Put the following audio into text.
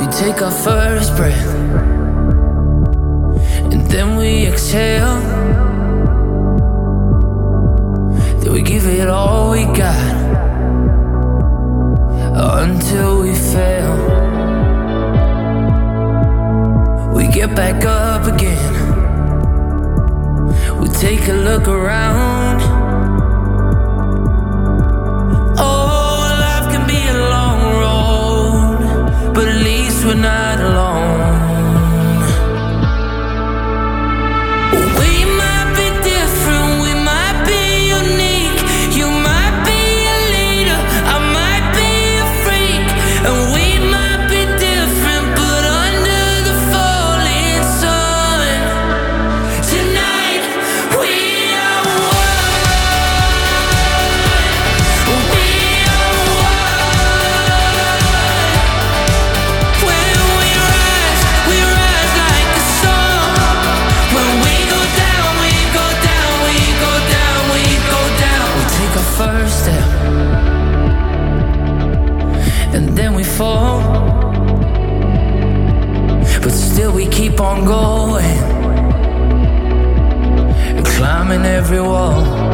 take our first breath, and then we exhale. Then we give it all we got until we fail. We get back up again. We take a look around. Oh, life can be a long road, but at least we're not alone. We might be different, we might be unique. You might be a leader, I might be a freak. And we might be different, but under the falling sun, tonight we are one. We are one. When we rise like the sun. When we go down, we go down, we go down, we go down. We take our first step, and then we fall. But still we keep on going, climbing every wall.